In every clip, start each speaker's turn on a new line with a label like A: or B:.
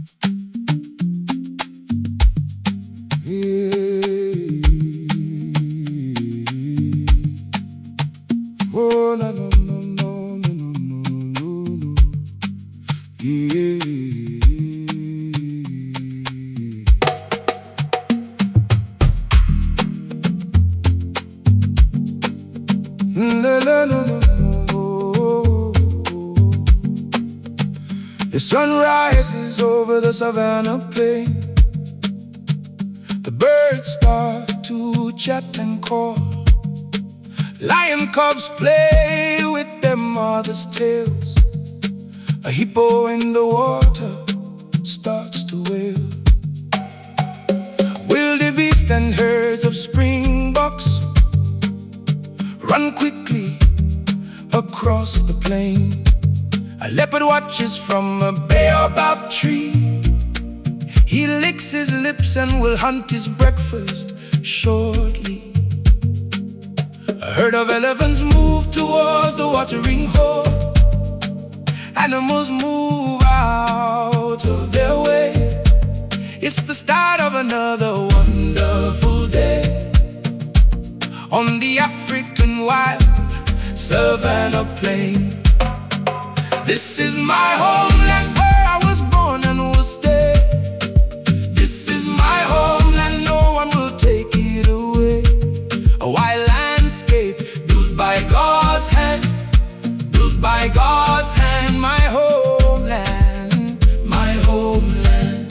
A: Oh, no, no, no, no, no, no, no, no. Yeah. No, no, no, no, no. The sun rises over the savannah plain. The birds start to chat and call. Lion cubs play with their mother's tails. A hippo in the water starts to wail. Wildebeest and herds of springboks run quickly across the plain. A leopard watches from a baobab tree. He licks his lips and will hunt his breakfast shortly. A herd of elephants move towards the watering hole. Animals move out of their way. It's the start of another wonderful day on the African wild savannah plain. This is my homeland, where I was born and will stay. This is my homeland, no one will take it away. A wild landscape built by God's hand, built by God's hand. My homeland, my homeland.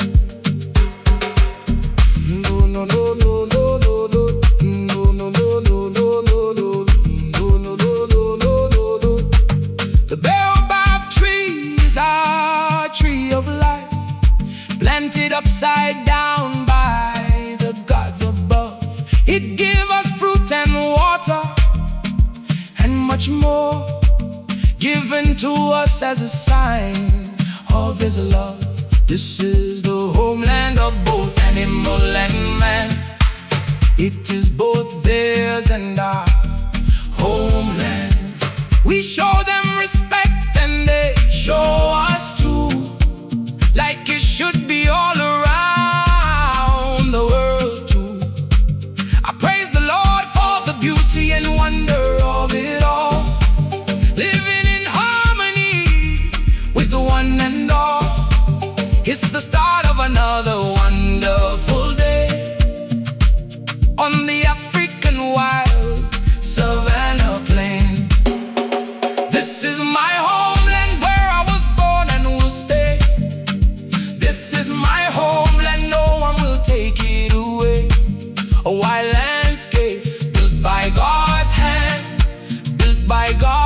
A: No, no, no, no, no, no, no. No, no, no, no, no, no, no. No, no, no, no, no, no, no. The baobab tree is our tree of life, planted upside down by the gods above. It gives us fruit and water and much more, given to us as a sign of His love. This is the homeland of both animal and man. It is both theirs and our homeland. We show them respect and they show us too, like it should be all around the world too. I praise the Lord for the beauty and wonder of it all, living in harmony with the one and all. It's the start of another wonderful day on the African wild savannah plain. This is my homeland, where I was born and will stay. This is my homeland, no one will take it away. A wild landscape built by God's hand, built by God.